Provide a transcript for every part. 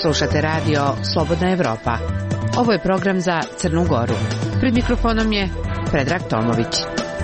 Slušate radio Slobodna Evropa. Ovo je program za Crnu Goru. Pred mikrofonom je Predrag Tomović.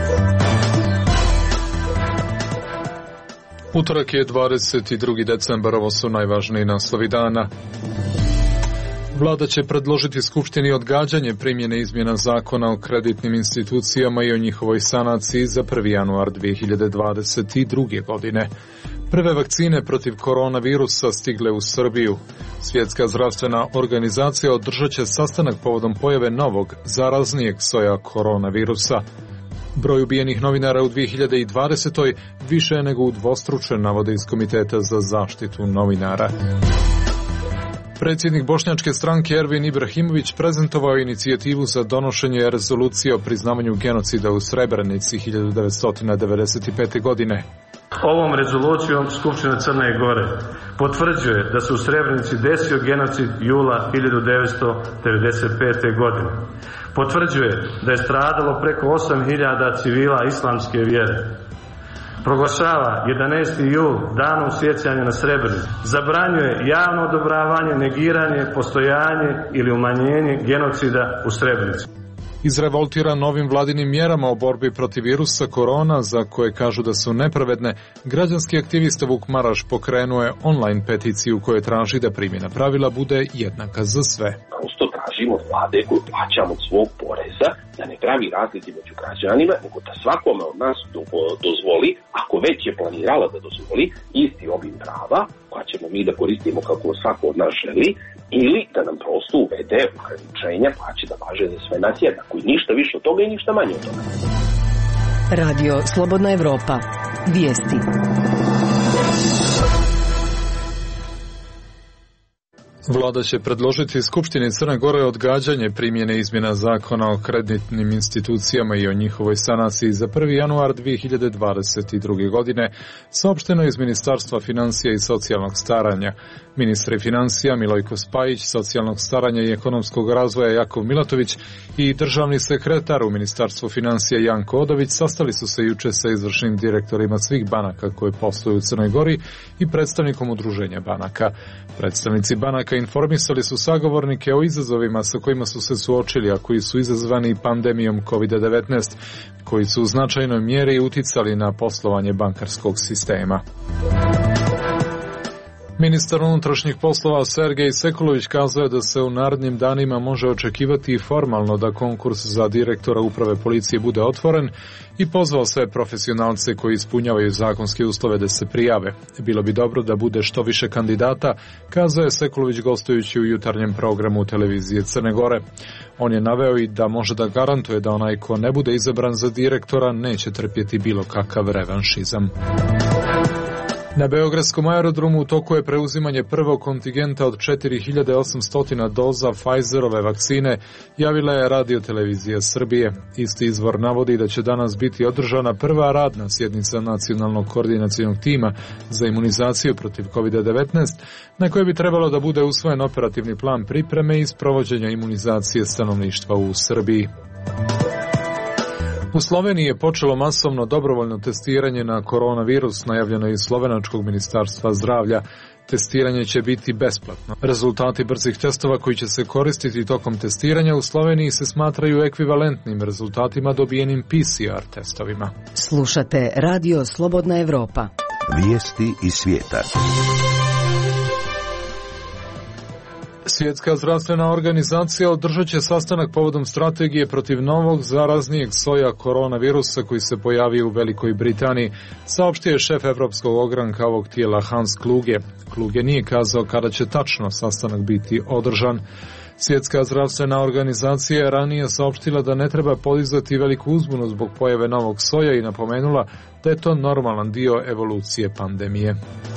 Utorak je 22. decembar, ovo su najvažniji naslovi dana. Vlada će predložiti Skupštini odgađanje primjene izmjena zakona o kreditnim institucijama i o njihovoj sanaciji za 1. januar 2022. godine. Prve vakcine protiv koronavirusa stigle u Srbiju. Svjetska zdravstvena organizacija održat će sastanak povodom pojave novog, zaraznijeg soja koronavirusa. Broj ubijenih novinara u 2020. više je nego udvostručen, navode iz Komiteta za zaštitu novinara. Predsjednik bošnjačke stranke Ervin Ibrahimović prezentovao inicijativu za donošenje rezolucije o priznavanju genocida u Srebrenici 1995. godine. Ovom rezolucijom Skupština Crne Gore potvrđuje da se u Srebrenici desio genocid jula 1995. godine. Potvrđuje da je stradalo preko 8.000 civila islamske vjere. Proglašava 11. jul danom sjećanja na Srebrenicu. Zabranjuje javno odobravanje, negiranje, postojanje ili umanjenje genocida u Srebrenici. Izrevoltira novim vladinim mjerama o borbi protiv virusa korona, za koje kažu da su nepravedne, građanski aktivista Vuk Maraš pokrenuo je online peticiju koja traži da primjena pravila bude jednaka za sve. Prosto tražimo od vlade koju plaćamo od svog poreza da ne pravi razlike među građanima, nego da svakome od nas dozvoli, ako već je planirala da dozvoli, isti obim prava koja ćemo mi da koristimo kako svako od nas želi, ili da nam prosto uvede ograničenja koja će da važe za sve nas jednako. I ništa više od toga i ništa manje od toga. Radio Slobodna Evropa. Vijesti. Vlada će predložiti Skupštini Crne Gore odgađanje primjene izmjena zakona o kreditnim institucijama i o njihovoj sanaciji za 1. januar 2022. godine, saopšteno iz Ministarstva financija i socijalnog staranja. Ministri financija Milojko Spajić, socijalnog staranja i ekonomskog razvoja Jakov Milatović i državni sekretar u Ministarstvu financija Janko Odović sastali su se juče sa izvršnim direktorima svih banaka koje posluju u Crnoj Gori i predstavnikom udruženja banaka. Predstavnici banaka informisali su sagovornike o izazovima sa kojima su se suočili, a koji su izazvani pandemijom COVID-19, koji su u značajnoj mjeri uticali na poslovanje bankarskog sistema. Ministar unutrašnjih poslova Sergej Sekulović kazao je da se u narednim danima može očekivati i formalno da konkurs za direktora uprave policije bude otvoren i pozvao sve profesionalce koji ispunjavaju zakonske uslove da se prijave. Bilo bi dobro da bude što više kandidata, kazao je Sekulović gostujući u jutarnjem programu televizije Crne Gore. On je naveo i da može da garantuje da onaj ko ne bude izabran za direktora neće trpjeti bilo kakav revanšizam. Na Beogradskom aerodromu u toku je preuzimanje prvog kontingenta od 4800 doza Pfizerove vakcine, javila je radiotelevizija Srbije. Isti izvor navodi da će danas biti održana prva radna sjednica Nacionalnog koordinacionog tima za imunizaciju protiv COVID-19, na kojoj bi trebalo da bude usvojen operativni plan pripreme i sprovođenja imunizacije stanovništva u Srbiji. U Sloveniji je počelo masovno dobrovoljno testiranje na koronavirus, najavljeno iz Slovenačkog ministarstva zdravlja. Testiranje će biti besplatno. Rezultati brzih testova koji će se koristiti tokom testiranja u Sloveniji se smatraju ekvivalentnim rezultatima dobijenim PCR testovima. Slušate Radio Slobodna Evropa. Vijesti iz svijeta. Svjetska zdravstvena organizacija održat će sastanak povodom strategije protiv novog zaraznijeg soja koronavirusa koji se pojavio u Velikoj Britaniji, saopštio je šef Evropskog ogranka ovog tijela Hans Kluge. Kluge nije kazao kada će tačno sastanak biti održan. Svjetska zdravstvena organizacija je ranije saopštila da ne treba podizati veliku uzbunu zbog pojave novog soja i napomenula da je to normalan dio evolucije pandemije.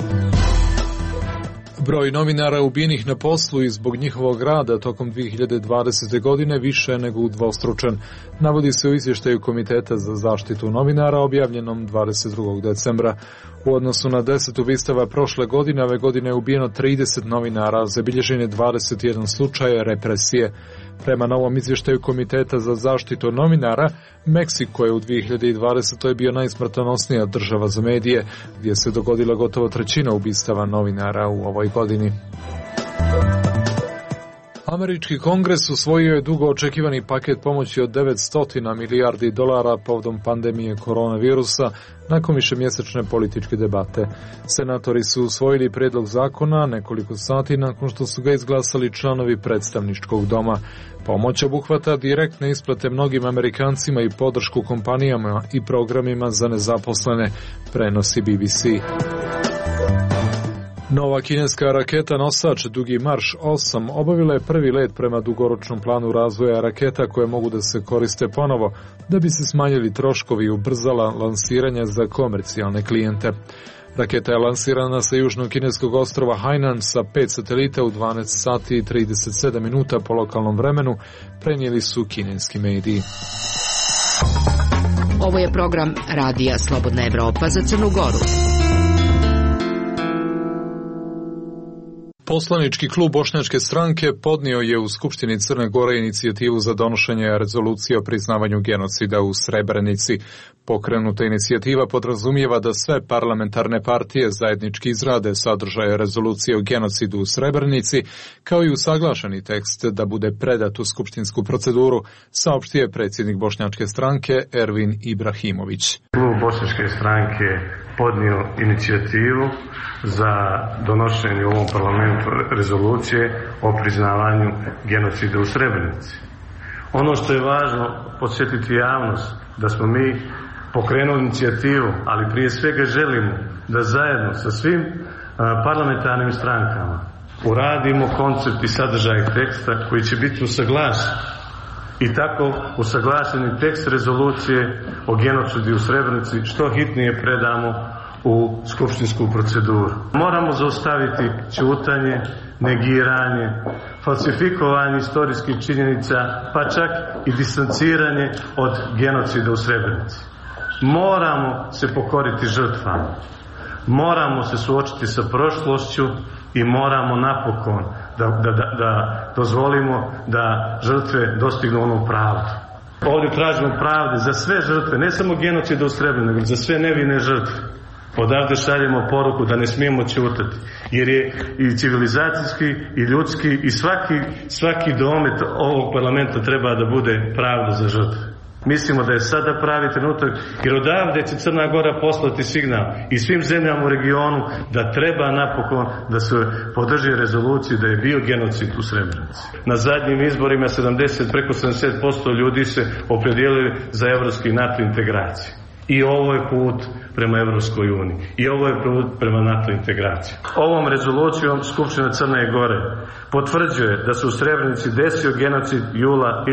Broj novinara ubijenih na poslu i zbog njihovog rada tokom 2020. godine više je nego udvostručen, navodi se u izvještaju Komiteta za zaštitu novinara objavljenom 22. decembra. U odnosu na 10 ubistava prošle godine, ove godine je ubijeno 30 novinara, zabilježen je 21 slučaj represije. Prema novom izvještaju Komiteta za zaštitu novinara, Meksiko je u 2020. bio najsmrtonosnija država za medije, gdje se dogodila gotovo trećina ubistava novinara u ovoj godini. Američki kongres usvojio je dugo očekivani paket pomoći od $900 milijardi povodom pandemije koronavirusa nakon višemjesečne političke debate. Senatori su usvojili prijedlog zakona nekoliko sati nakon što su ga izglasali članovi predstavničkog doma. Pomoć obuhvata direktne isplate mnogim Amerikancima i podršku kompanijama i programima za nezaposlene, prenosi BBC. Nova kineska raketa nosač dugi Marš 8 obavila je prvi let prema dugoročnom planu razvoja raketa koje mogu da se koriste ponovo da bi se smanjili troškovi i ubrzala lansiranje za komercijalne klijente. Raketa je lansirana sa južnog kineskog ostrva Hainan sa 5 satelita u 12 sati i 37 minuta po lokalnom vremenu, prenijeli su kineski mediji. Ovo je program Radija Slobodna Evropa za Crnu Goru. Poslanički klub Bošnjačke stranke podnio je u Skupštini Crne Gore inicijativu za donošenje rezolucije o priznavanju genocida u Srebrenici. Pokrenuta inicijativa podrazumijeva da sve parlamentarne partije zajednički izrade sadržaje rezolucije o genocidu u Srebrenici, kao i usaglašeni tekst da bude predat u skupštinsku proceduru, saopštio je predsjednik Bošnjačke stranke Ervin Ibrahimović. Klub Bošnjačke stranke podnio inicijativu za donošenje u ovom parlamentu rezolucije o priznavanju genocida u Srebrenici. Ono što je važno podsjetiti javnost da smo mi pokrenuli inicijativu, ali prije svega želimo da zajedno sa svim parlamentarnim strankama uradimo koncept i sadržaj teksta koji će biti usaglašen i tako usaglašeni tekst rezolucije o genocidu u Srebrenici što hitnije predamo u skupštinsku proceduru. Moramo zaustaviti ćutanje, negiranje, falsifikovanje istorijskih činjenica, pa čak i distanciranje od genocida u Srebrenici. Moramo se pokoriti žrtvama, moramo se suočiti sa prošlošću i moramo napokon da dozvolimo da žrtve dostignu onu pravdu. Ovdje tražimo pravde za sve žrtve, ne samo genocida u Srebrenici, nego za sve nevine žrtve. Odavde šaljemo poruku da ne smijemo ćutati, jer je i civilizacijski i ljudski i svaki domet ovog parlamenta treba da bude pravda za žrtve. Mislimo da je sada pravi trenutak, jer odavde će Crna Gora poslati signal i svim zemljama u regionu da treba napokon da se podrži rezoluciju da je bio genocid u Srebrenici. Na zadnjim izborima preko 70% ljudi se opredijelili za evropski NATO integraciju. I ovo je put prema Evropskoj uniji. I ovo je put prema NATO integraciji. Ovom rezolucijom Skupština Crne Gore potvrđuje da se u Srebrenici desio genocid jula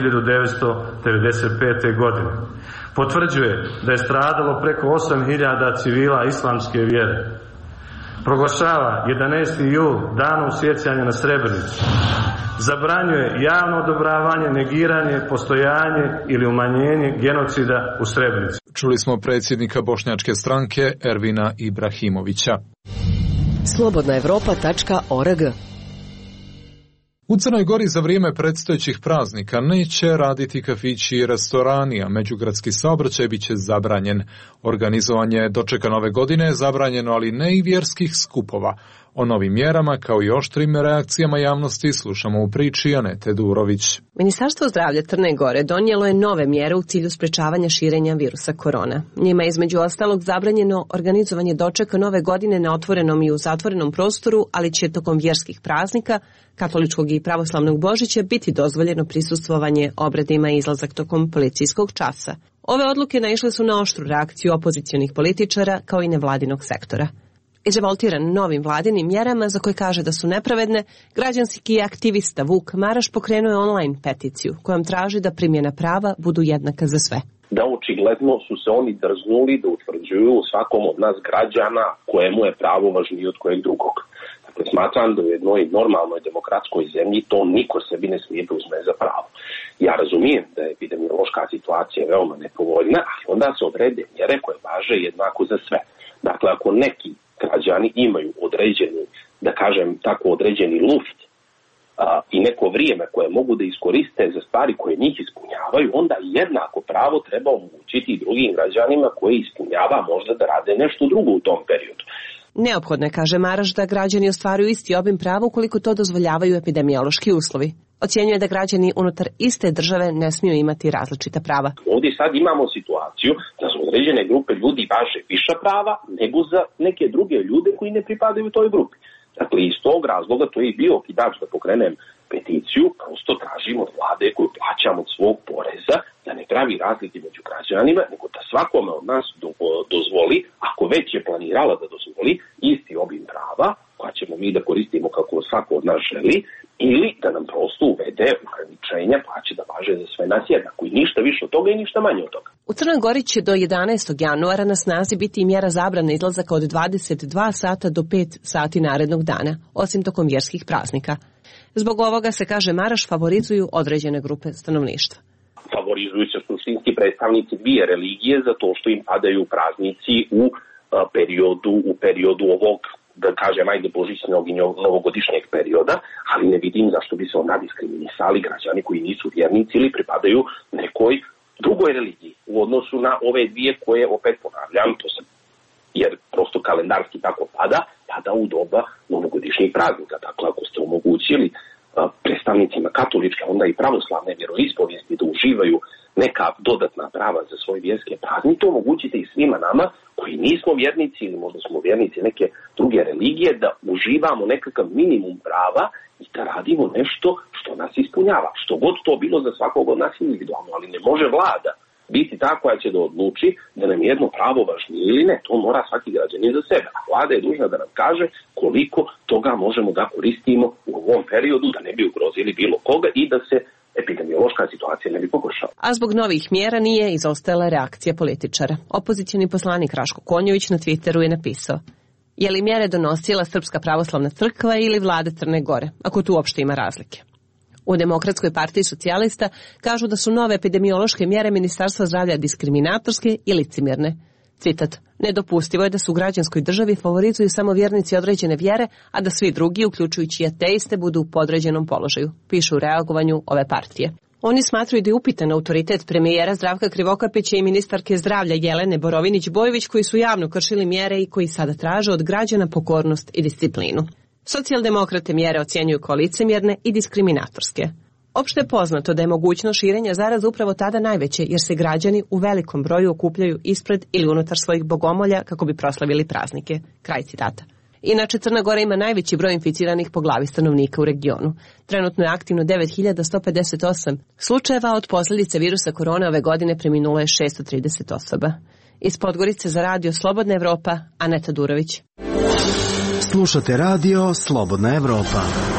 1995. godine. Potvrđuje da je stradalo preko 8.000 civila islamske vjere. Proglašava 11. jul danom sjećanja na Srebrenicu. Zabranjuje javno odobravanje, negiranje, postojanje ili umanjenje genocida u Srebrenici. Čuli smo predsjednika Bošnjačke stranke Ervina Ibrahimovića. slobodnaevropa.org. U Crnoj Gori za vrijeme predstojećih praznika neće raditi kafići i restorani, a međugradski saobraćaj bit će zabranjen. Organizovanje dočeka nove godine je zabranjeno, ali ne i vjerskih skupova. O novim mjerama, kao i oštrim reakcijama javnosti, slušamo u priči Anete Durović. Ministarstvo zdravlja Crne Gore donijelo je nove mjere u cilju sprečavanja širenja virusa korona. Njima je između ostalog zabranjeno organizovanje dočeka nove godine na otvorenom i u zatvorenom prostoru, ali će tokom vjerskih praznika, katoličkog i pravoslavnog Božića, biti dozvoljeno prisustvovanje obredima i izlazak tokom policijskog časa. Ove odluke naišle su na oštru reakciju opozicionih političara kao i nevladinog sektora. Izrevoltiran novim vladinim mjerama za koje kaže da su nepravedne, građanski aktivista Vuk Maraš pokrenuo je online peticiju kojom traži da primjena prava budu jednaka za sve. Da očigledno su se oni drznuli da utvrđuju svakom od nas građana kojemu je pravo važnije od kojeg drugog. Dakle, smatram da u jednoj normalnoj demokratskoj zemlji to niko sebi ne smije da uzme za pravo. Ja razumijem da je epidemiološka situacija veoma nepovoljna, ali onda se odrede mjere koje važe jednako za sve. Dakle, ako neki građani imaju određeni, da kažem tako, određeni luft i neko vrijeme koje mogu da iskoriste za stvari koje njih ispunjavaju, onda jednako pravo treba omogućiti i drugim građanima koji ispunjava možda da rade nešto drugo u tom periodu. Neophodno je, kaže Maraš, da građani ostvaruju isti obim prava ukoliko to dozvoljavaju epidemiološki uslovi. Ocjenjuje da građani unutar iste države ne smiju imati različita prava. Ovdje sad imamo situaciju da za određene grupe ljudi važe viša prava nego za neke druge ljude koji ne pripadaju toj grupi. Dakle, iz tog razloga to je i bio okidač da pokrenem peticiju, prosto tražimo od vlade koju plaćamo od svog poreza da ne pravi razlike među građanima, nego da svakome od nas dozvoli, ako već je planirala da dozvoli, isti obim prava, koja ćemo mi da koristimo kako svako od nas želi, ili da nam prosto uvede ograničenja pa će da važe za sve nas jednako i ništa više od toga i ništa manje od toga. U Crnoj Gori će do 11. januara na snazi biti i mjera zabrane izlazaka od 22 sata do 5 sati narednog dana, osim tokom vjerskih praznika. Zbog ovoga se, kaže Maraš, favorizuju određene grupe stanovništva. Favorizuju se suštinski predstavnici dvije religije za to što im padaju praznici u periodu ovog, da kažem, ajde božićnog i novogodišnjeg perioda, ali ne vidim zašto bi se onda diskriminisali građani koji nisu vjernici ili pripadaju nekoj drugoj religiji u odnosu na ove dvije koje, opet ponavljam, jer prosto kalendarski tako pada u doba novogodišnjih praznika. Dakle, ako ste omogućili predstavnicima katoličke, onda i pravoslavne vjeroispovijesti da uživaju neka dodatna prava za svoje vjerske praznike, omogućite i svima nama koji nismo vjernici ili možda smo vjernici neke druge religije da uživamo nekakav minimum prava i da radimo nešto što nas ispunjava. Što god to bilo za svakog od nas individualno, ali ne može vlada biti ta koja će da odluči da nam jedno pravo važnije ili ne. To mora svaki građanin za sebe. A vlada je dužna da nam kaže koliko toga možemo da koristimo u ovom periodu da ne bi ugrozili bilo koga i da se epidemiološka situacija ne bi pogoršala. A zbog novih mjera nije izostala reakcija političara. Opozicioni poslanik Raško Konjović na Twitteru je napisao: je li mjere donosila Srpska pravoslavna crkva ili vlada Crne Gore, ako tu uopšte ima razlike? U Demokratskoj partiji socijalista kažu da su nove epidemiološke mjere Ministarstva zdravlja diskriminatorske i licemjerne. Citat: nedopustivo je da se u građanskoj državi favorizuju samo vjernici određene vjere, a da svi drugi, uključujući i ateiste, budu u podređenom položaju, pišu u reagovanju ove partije. Oni smatraju da je upitan autoritet premijera Zdravka Krivokapića i ministarke zdravlja Jelene Borovinić-Bojović, koji su javno kršili mjere i koji sada traže od građana pokornost i disciplinu. Socijaldemokrate mjere ocjenjuju kao licemjerne i diskriminatorske. Opšte je poznato da je mogućnost širenja zaraze upravo tada najveće, jer se građani u velikom broju okupljaju ispred ili unutar svojih bogomolja kako bi proslavili praznike. Kraj citata. Inače, Crna Gora ima najveći broj inficiranih po glavi stanovnika u regionu. Trenutno je aktivno 9158 slučajeva, od posljedice virusa korona ove godine preminulo je 630 osoba. Iz Podgorice za radio Slobodna Evropa, Aneta Durović. Slušate radio Slobodna Evropa.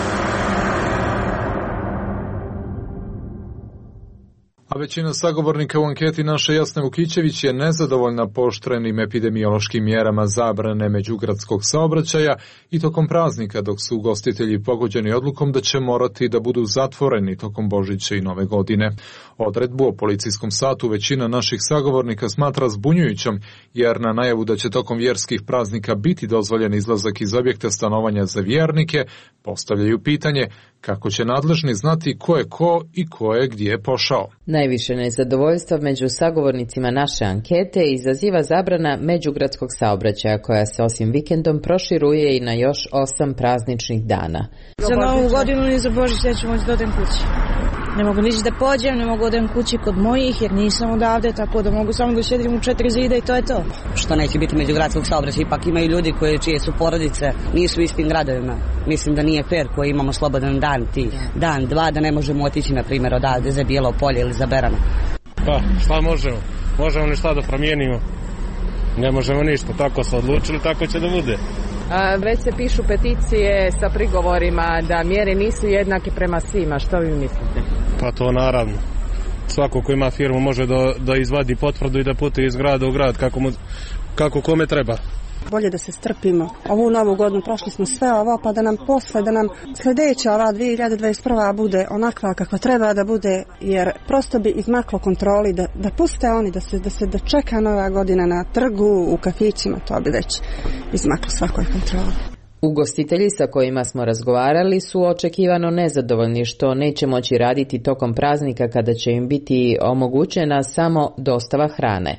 A većina sagovornika u anketi naše Jasne Vukićević je nezadovoljna pooštrenim epidemiološkim mjerama zabrane međugradskog saobraćaja i tokom praznika, dok su ugostitelji pogođeni odlukom da će morati da budu zatvoreni tokom Božića i Nove godine. Odredbu o policijskom satu većina naših sagovornika smatra zbunjujućom, jer na najavu da će tokom vjerskih praznika biti dozvoljen izlazak iz objekta stanovanja za vjernike, postavljaju pitanje kako će nadležni znati ko je ko i ko je gdje pošao. Najviše nezadovoljstva među sagovornicima naše ankete izaziva zabrana međugradskog saobraćaja, koja se osim vikendom proširuje i na još 8 prazničnih dana. Za Novu godinu ni za Božić neću moći da odem kući. Ne mogu nići da pođem, ne mogu odem kući kod mojih jer nisam odavde, tako da mogu samo da sedim u 4 zida i to je to. Što neće biti međugradskog saobraćaja, ipak imaju ljudi čije su porodice, nisu u istim gradovima. Mislim da nije fair koji imamo slobodan dan, dan, dva, da ne možemo otići, na primjer, odavde za Bijelo Polje ili za Berano. Pa, šta možemo? Možemo ništa da promijenimo? Ne možemo ništa, tako se odlučili, tako će da bude. Već se pišu peticije sa prigovorima da mjere nisu jednake prema svima. Što vi mislite? Pa to naravno. Svako ko ima firmu može da izvadi potvrdu i da putuje iz grada u grad kako kome treba. Bolje da se strpimo. Ovu Novu godinu prošli smo sve ovo, pa da nam posle, da nam sljedeća ova 2021. bude onakva kako treba da bude, jer prosto bi izmaklo kontroli, da puste oni, da čeka Nova godina na trgu, u kafićima, to bi već izmaklo svakoj kontroli. Ugostitelji sa kojima smo razgovarali su očekivano nezadovoljni što neće moći raditi tokom praznika kada će im biti omogućena samo dostava hrane.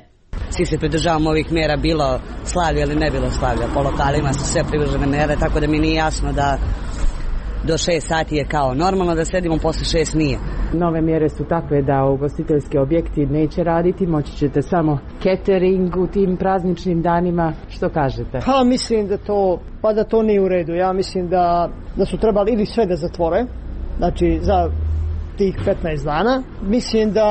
svi se pridržavamo ovih mjera, bilo slavlja ili ne bilo slavlja. Po lokalima su sve privržene mjere, tako da mi nije jasno da do 6 sati je kao normalno, da sedimo posle 6 nije. Nove mjere su takve da ugostiteljski objekti neće raditi, moći ćete samo catering u tim prazničnim danima. Što kažete? Pa mislim da to nije u redu. Ja mislim da su trebali ili sve da zatvore, znači za tih 15 dana. Mislim da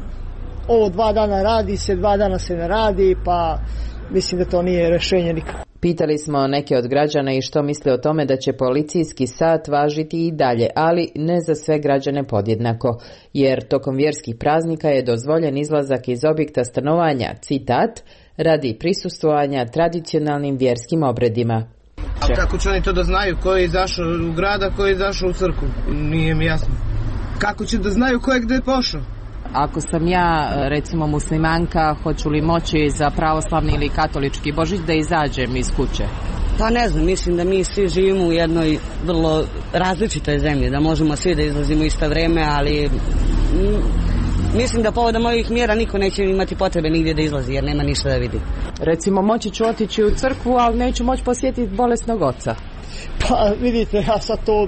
ovo 2 dana radi se, 2 dana se ne radi, pa mislim da to nije rješenje nikako. Pitali smo neke od građana i što misle o tome da će policijski sat važiti i dalje, ali ne za sve građane podjednako, jer tokom vjerskih praznika je dozvoljen izlazak iz objekta stanovanja, citat, radi prisustvovanja tradicionalnim vjerskim obredima. A kako će oni to da znaju? Ko je izašao u grada, ko je izašao u crkvu? Nije mi jasno. Kako će da znaju ko je gdje pošao? Ako sam ja, recimo, muslimanka, hoću li moći za pravoslavni ili katolički Božić da izađem iz kuće? Pa ne znam, mislim da mi svi živimo u jednoj vrlo različitoj zemlji, da možemo svi da izlazimo u isto vreme, ali mislim da povodom ovih mjera niko neće imati potrebe nigdje da izlazi, jer nema ništa da vidi. Recimo, moći ću otići u crkvu, ali neću moći posjetiti bolesnog oca. Pa vidite, ja sad to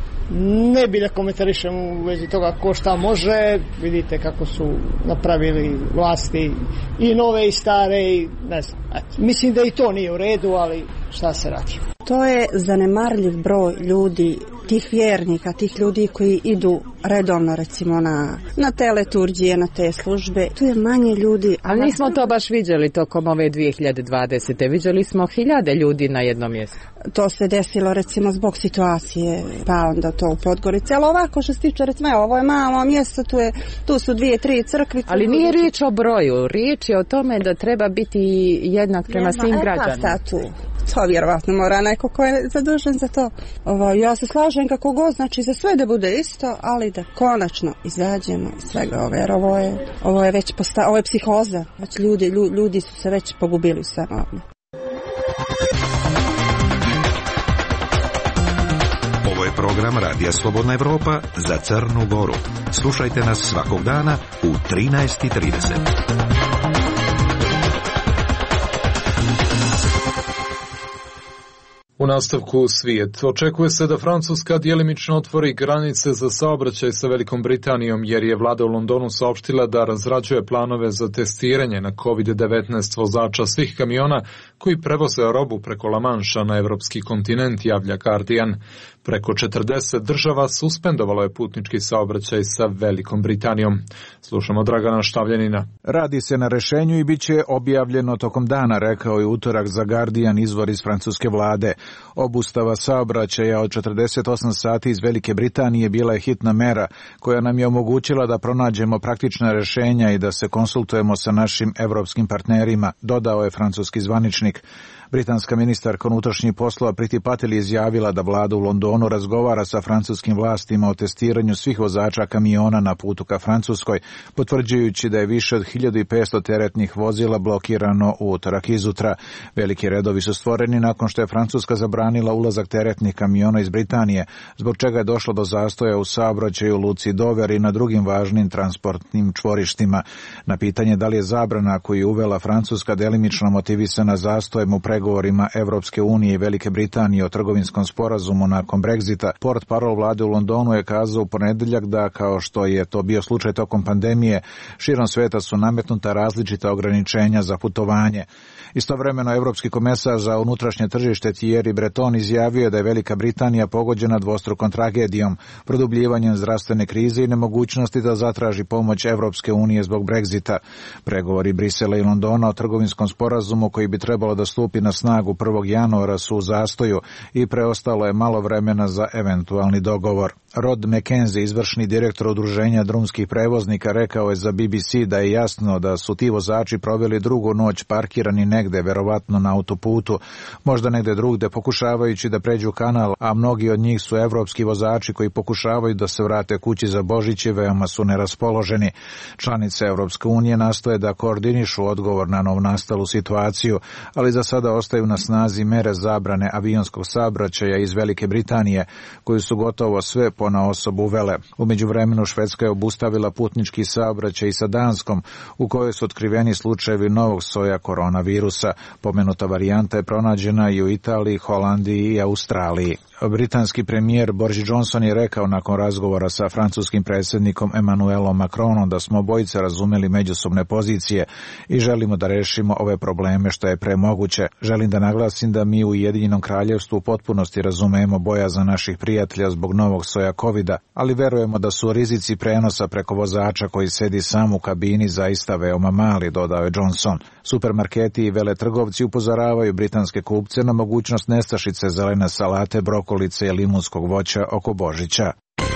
ne bi da komentarišem u vezi toga ko šta može. Vidite kako su napravili vlasti i nove i stare i ne znam. Mislim da i to nije u redu, ali šta se radi. To je zanemarljiv broj ljudi, tih vjernika, tih ljudi koji idu redovno recimo na te liturgije, na te službe. Tu je manje ljudi. Ali nismo to baš vidjeli tokom ove 2020. Vidjeli smo 1000 ljudi na jednom mjestu. To se desilo recimo zbog situacije, pa onda to u Podgorici. Ali ovako što se tiče, recimo, ovo je malo mjesto, tu su 2-3 crkvice. Ali nije riječ o broju, riječ je o tome da treba biti jednak prema svim građanima. To vjerovatno mora neko ko je zadužen za to. Ja se slažem kako god, znači za sve da bude isto, ali da konačno izađemo iz svega ove, jer ovo je već ovo je psihoza. Znači ljudi su se već pogubili u svemu ovome. Ovo je program Radija Slobodna Evropa za Crnu Goru. Slušajte nas svakog dana u 13:30. U nastavku svijet. Očekuje se da Francuska djelimično otvori granice za saobraćaj sa Velikom Britanijom, jer je vlada u Londonu saopštila da razrađuje planove za testiranje na COVID-19 vozača svih kamiona koji prevoze robu preko La Manša na evropski kontinent, javlja Guardian. Preko 40 država suspendovalo je putnički saobraćaj sa Velikom Britanijom. Slušamo Dragana Štavljanina. Radi se na rešenju i bit će objavljeno tokom dana, rekao je utorak za Guardian izvor iz francuske vlade. Obustava saobraćaja od 48 sati iz Velike Britanije bila je hitna mera koja nam je omogućila da pronađemo praktična rešenja i da se konsultujemo sa našim evropskim partnerima, dodao je francuski zvaničnik. Britanska ministarka unutrašnjih poslova Priti Patel izjavila da vlada u Londonu razgovara sa francuskim vlastima o testiranju svih vozača kamiona na putu ka Francuskoj, potvrđujući da je više od 1500 teretnih vozila blokirano u utorak izutra. Veliki redovi su stvoreni nakon što je Francuska zabranila ulazak teretnih kamiona iz Britanije, zbog čega je došlo do zastoja u saobraćaju u luci Dover i na drugim važnim transportnim čvorištima. Na pitanje da li je zabrana koju je uvela Francuska delimično motivisana zastojem u pregovorima Evropske unije i Velike Britanije o trgovinskom sporazumu nakon Brexita, portparol vlade u Londonu je kazao u ponedjeljak da, kao što je to bio slučaj tokom pandemije, širom sveta su nametnuta različita ograničenja za putovanje. Istovremeno, Evropski komesar za unutrašnje tržište Thierry Breton izjavio da je Velika Britanija pogođena dvostrukom tragedijom, produbljivanjem zdravstvene krize i nemogućnosti da zatraži pomoć Evropske unije zbog Brexita. Pregovori Brisela i Londona o trgovinskom sporazumu koji bi trebalo da stupi na snagu 1. januara su u zastoju i preostalo je malo vremena za eventualni dogovor. Rod McKenzie, izvršni direktor udruženja drumskih prevoznika, rekao je za BBC da je jasno da su ti vozači proveli drugu noć parkirani negde, verovatno na autoputu, možda negde drugde, pokušavajući da pređu kanal, a mnogi od njih su evropski vozači koji pokušavaju da se vrate kući za Božić i veoma su neraspoloženi. Članice Evropske unije nastoje da koordinišu odgovor na novnastalu situaciju, ali za sada ostaju na snazi mere zabrane avionskog saobraćaja iz Velike Britanije, koju su gotovo sve ponaosob uvele. U međuvremenu Švedska je obustavila putnički saobraćaj i sa Danskom, u kojoj su otkriveni slučajevi novog soja koronavirusa. Pomenuta varijanta je pronađena i u Italiji, Holandiji i Australiji. Britanski premijer Boris Johnson je rekao nakon razgovora sa francuskim predsjednikom Emmanuelom Macronom da smo obojice razumeli međusobne pozicije i želimo da rešimo ove probleme što je pre moguće. Želim da naglasim da mi u Ujedinjenom kraljevstvu u potpunosti razumemo bojazan naših prijatelja zbog novog soja covida, ali verujemo da su rizici prenosa preko vozača koji sedi sam u kabini zaista veoma mali, dodao je Johnson. Supermarketi i veletrgovci upozoravaju britanske kupce na mogućnost nestašice zelene salate, brokolice i limunskog voća oko Božića.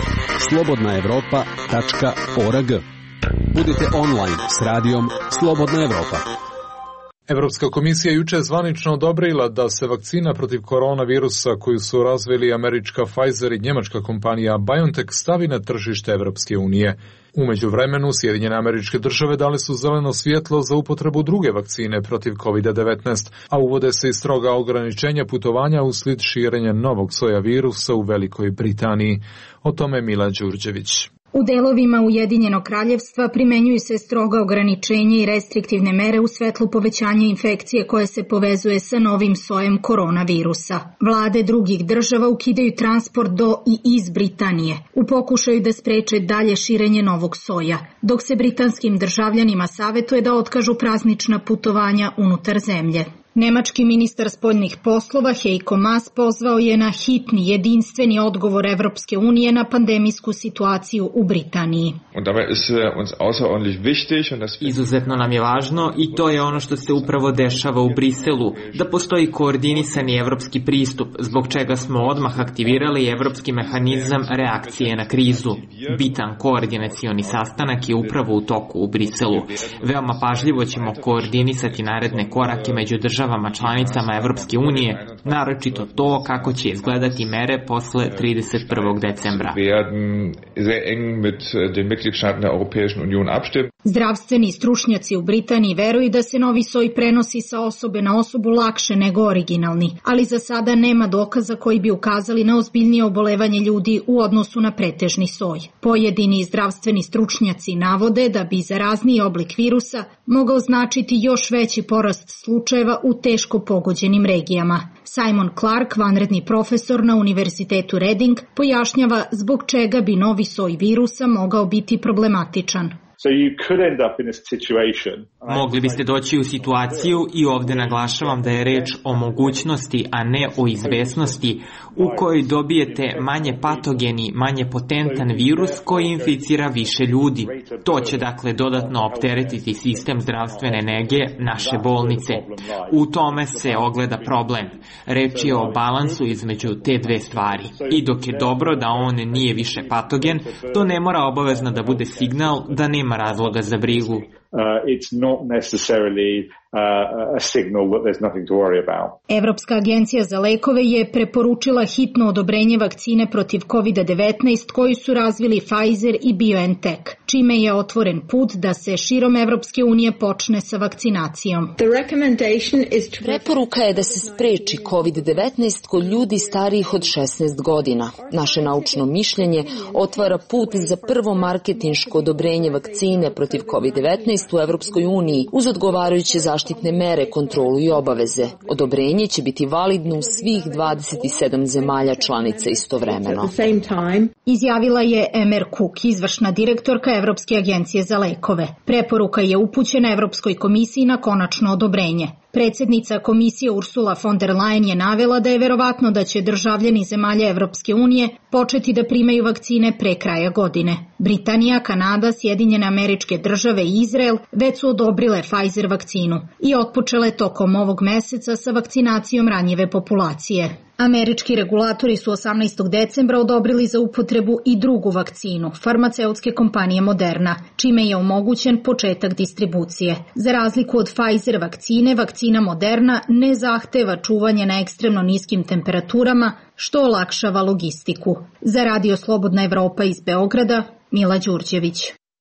slobodnaevropa.org. Budite online s radijom Slobodna Evropa. Evropska komisija juče zvanično odobrila da se vakcina protiv koronavirusa koju su razvili američka Pfizer i njemačka kompanija BioNTech stavi na tržište Evropske unije. U međuvremenu Sjedinjene Američke Države dale su zeleno svjetlo za upotrebu druge vakcine protiv COVID-19, a uvode se i stroga ograničenja putovanja uslijed širenja novog soja virusa u Velikoj Britaniji. O tome Mila Đurđević. U delovima Ujedinjenog kraljevstva primenjuju se stroga ograničenja i restriktivne mere u svetlu povećanja infekcije koje se povezuje sa novim sojem koronavirusa. Vlade drugih država ukidaju transport do i iz Britanije u pokušaju da spreče dalje širenje novog soja, dok se britanskim državljanima savjetuje da otkažu praznična putovanja unutar zemlje. Nemački ministar spoljnih poslova Heiko Maas pozvao je na hitni, jedinstveni odgovor Evropske unije na pandemijsku situaciju u Britaniji. Izuzetno nam je važno i to je ono što se upravo dešava u Briselu, da postoji koordinisani evropski pristup, zbog čega smo odmah aktivirali evropski mehanizam reakcije na krizu. Bitan koordinacioni sastanak je upravo u toku u Briselu. Veoma pažljivo ćemo koordinisati naredne korake među državama članicama Evropske unije, naročito to kako će izgledati mere posle 31. decembra. Zdravstveni stručnjaci u Britaniji veruju da se novi soj prenosi sa osobe na osobu lakše nego originalni, ali za sada nema dokaza koji bi ukazali na ozbiljnije obolevanje ljudi u odnosu na pretežni soj. Pojedini zdravstveni stručnjaci navode da bi zarazniji oblik virusa mogao značiti još veći porast slučajeva u teško pogođenim regijama. Simon Clark, vanredni profesor na Univerzitetu Reading, pojašnjava zbog čega bi novi soj virusa mogao biti problematičan. Mogli biste doći u situaciju, i ovdje naglašavam da je reč o mogućnosti, a ne o izvesnosti, u kojoj dobijete manje patogeni, manje potentan virus koji inficira više ljudi. To će dakle dodatno opteretiti sistem zdravstvene nege naše bolnice. U tome se ogleda problem. Reč je o balansu između te dve stvari. I dok je dobro da on nije više patogen, to ne mora obavezno da bude signal da nema razloga za brigu. It's not necessarily a signal that there's nothing to worry about. Evropska agencija za lekove je preporučila hitno odobrenje vakcine protiv COVID-19 koju su razvili Pfizer i BioNTech, čime je otvoren put da se širom Evropske unije počne sa vakcinacijom. Preporuka je da se spreči COVID-19 kod ljudi starijih od 16 godina. Naše naučno mišljenje otvara put za prvo marketinško odobrenje vakcine protiv COVID-19 u Evropskoj uniji uz odgovarajuće zaštitne mere, kontrolu i obaveze. Odobrenje će biti validno u svih 27 zemalja članica istovremeno. Izjavila je Emer Cook, izvršna direktorka Evropske agencije za lekove. Preporuka je upućena Evropskoj komisiji na konačno odobrenje. Predsjednica komisije Ursula von der Leyen je navela da je verovatno da će državljani zemalja Evropske unije početi da primaju vakcine pre kraja godine. Britanija, Kanada, Sjedinjene Američke Države i Izrael već su odobrile Pfizer vakcinu i otpočele tokom ovog meseca sa vakcinacijom ranjive populacije. Američki regulatori su 18. decembra odobrili za upotrebu i drugu vakcinu, farmaceutske kompanije Moderna, čime je omogućen početak distribucije. Za razliku od Pfizer vakcine, vakcina Moderna ne zahteva čuvanje na ekstremno niskim temperaturama, što olakšava logistiku. Za Radio Slobodna Evropa iz Beograda, Mila Đurđević.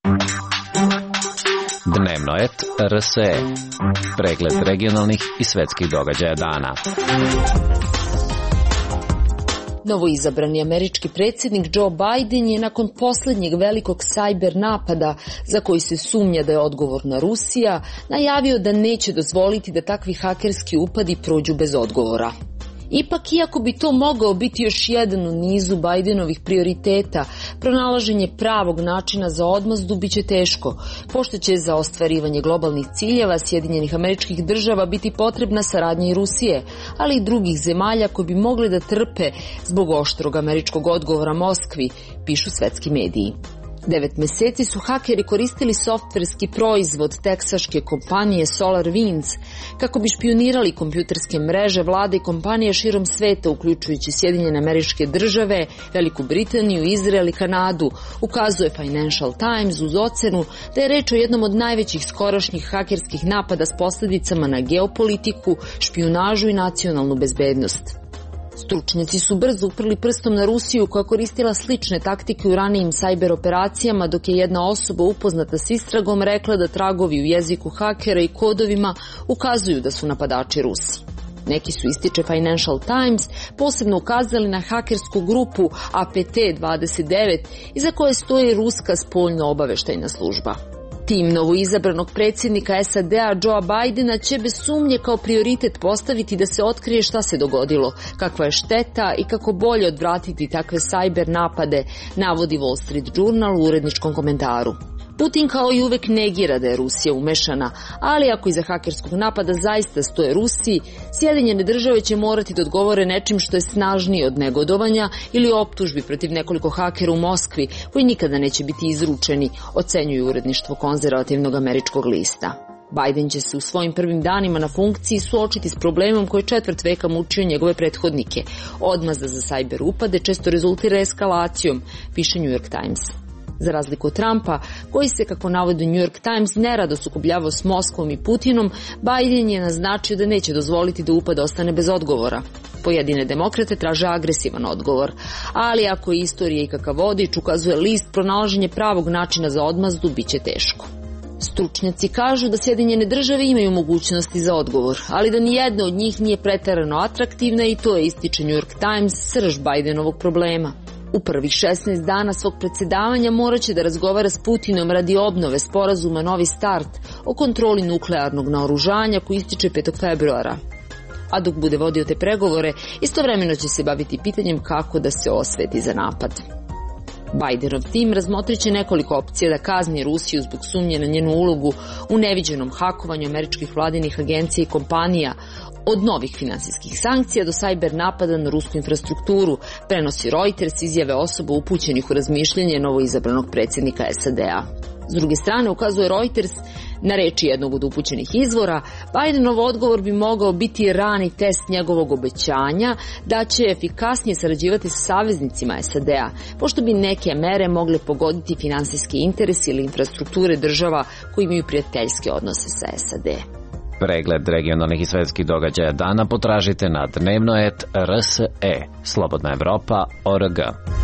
Dnevno et RSE. Pregled regionalnih i svetskih događaja dana. Novoizabrani američki predsjednik Joe Biden je nakon posljednjeg velikog sajber napada, za koji se sumnja da je odgovorna Rusija, najavio da neće dozvoliti da takvi hakerski upadi prođu bez odgovora. Ipak, iako bi to mogao biti još jedan u nizu Bidenovih prioriteta, pronalaženje pravog načina za odmazdu biće teško, pošto će za ostvarivanje globalnih ciljeva Sjedinjenih Američkih Država biti potrebna saradnja i Rusije, ali i drugih zemalja koji bi mogli da trpe zbog oštrog američkog odgovora Moskvi, pišu svetski mediji. 9 meseci su hakeri koristili softverski proizvod teksaške kompanije SolarWinds kako bi špijunirali kompjuterske mreže vlade i kompanije širom sveta, uključujući Sjedinjene Američke Države, Veliku Britaniju, Izrael i Kanadu, ukazuje Financial Times uz ocenu da je reč o jednom od najvećih skorašnjih hakerskih napada s posljedicama na geopolitiku, špijunažu i nacionalnu bezbednost. Stručnjaci su brzo uprli prstom na Rusiju, koja koristila slične taktike u ranijim sajber operacijama, dok je jedna osoba upoznata s istragom rekla da tragovi u jeziku hakera i kodovima ukazuju da su napadači Rusi. Neki su, ističe Financial Times, posebno ukazali na hakersku grupu APT-29, iza koje stoji ruska spoljno-obaveštajna služba. Tim novoizabranog predsjednika SAD-a Joea Bidena će bez sumnje kao prioritet postaviti da se otkrije šta se dogodilo, kakva je šteta i kako bolje odvratiti takve sajber napade, navodi Wall Street Journal u uredničkom komentaru. Putin kao i uvek negira da je Rusija umešana, ali ako iza hakerskog napada zaista stoje Rusi, Sjedinjene Države će morati da odgovore nečim što je snažnije od negodovanja ili optužbi protiv nekoliko hakera u Moskvi, koji nikada neće biti izručeni, ocenjuju uredništvo konzervativnog američkog lista. Biden će se u svojim prvim danima na funkciji suočiti s problemom koji je četvrt veka mučio njegove prethodnike. Odmazda za sajber upade često rezultira eskalacijom, piše New York Times. Za razliku od Trumpa, koji se, kako navodi New York Times, nerado sukobljavao s Moskvom i Putinom, Biden je naznačio da neće dozvoliti da upad ostane bez odgovora. Pojedine demokrate traže agresivan odgovor, ali ako je istorija ikakav vodič, ukazuje list, pronalaženje pravog načina za odmazdu biće teško. Stručnjaci kažu da Sjedinjene Države imaju mogućnosti za odgovor, ali da nijedna od njih nije preterano atraktivna i to je, ističe New York Times, srž Bidenovog problema. U prvih 16 dana svog predsjedavanja morat će da razgovara s Putinom radi obnove sporazuma Novi start o kontroli nuklearnog naoružanja koji ističe 5. februara. A dok bude vodio te pregovore, istovremeno će se baviti pitanjem kako da se osveti za napad. Bidenov tim razmotrit će nekoliko opcija da kazni Rusiju zbog sumnje na njenu ulogu u neviđenom hakovanju američkih vladinih agencija i kompanija, od novih finansijskih sankcija do sajber napada na rusku infrastrukturu, prenosi Reuters izjave osoba upućenih u razmišljanje novoizabranog predsjednika SAD-a. S druge strane, ukazuje Reuters, na reči jednog od upućenih izvora, Bidenov odgovor bi mogao biti rani test njegovog obećanja da će efikasnije sarađivati sa saveznicima SAD-a, pošto bi neke mere mogle pogoditi finansijski interes ili infrastrukture država koji imaju prijateljske odnose sa SAD. Pregled regionalnih i svetskih događaja dana potražite na dnevno.rse, Slobodna Evropa.org.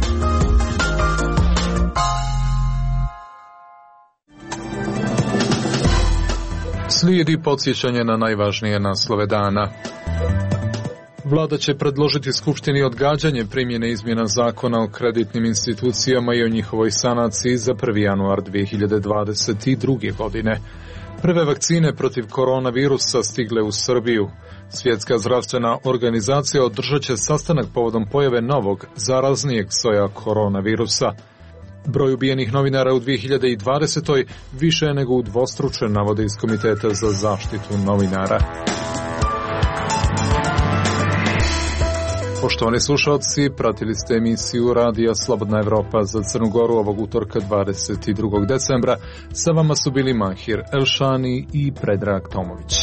Slijedi podsjećanje na najvažnije naslove dana. Vlada će predložiti Skupštini odgađanje primjene izmjena zakona o kreditnim institucijama i o njihovoj sanaciji za 1. januar 2022. godine. Prve vakcine protiv koronavirusa stigle u Srbiju. Svjetska zdravstvena organizacija održat će sastanak povodom pojave novog, zaraznijeg soja koronavirusa. Broj ubijenih novinara u 2020. više je nego udvostručen, navode iz Komiteta za zaštitu novinara. Poštovani slušalci, pratili ste emisiju Radija Slobodna Evropa za Crnu Goru ovog utorka 22. decembra. Sa vama su bili Mahir Elšani i Predrag Tomović.